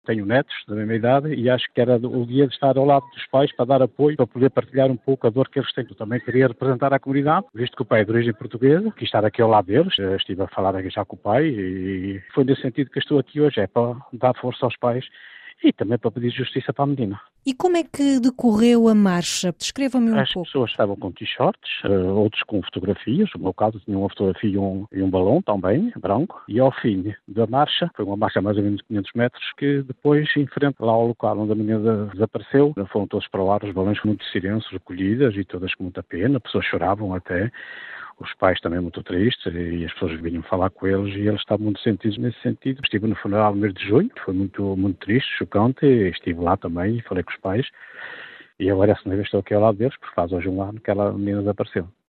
Tenho netos da mesma idade e acho que era o dia de estar ao lado dos pais para dar apoio, para poder partilhar um pouco a dor que eles têm. Eu também queria representar a comunidade, visto que o pai é de origem portuguesa, quis estar aqui ao lado deles. Estive a falar aqui já com o pai e foi nesse sentido que eu estou aqui hoje, é para dar força aos pais e também para pedir justiça para a menina. E como é que decorreu a marcha? Descreva-me um As pouco. pessoas estavam com t-shirts, outros com fotografias. No meu caso, tinha uma fotografia e um balão também, branco. E ao fim da marcha, foi uma marcha mais ou menos de 500 metros, que depois, em frente lá ao local onde a menina desapareceu, foram todos para o ar, os balões com muito silêncio, recolhidas e todas com muita pena. Pessoas choravam até. Os pais também muito tristes e as pessoas vinham falar com eles e eles estavam muito sentidos nesse sentido. Estive no funeral no mês de junho, foi muito, muito triste, chocante. Estive lá também e falei com os pais. E agora é a segunda vez que estou aqui ao lado deles, porque faz hoje um ano que aquela menina desapareceu.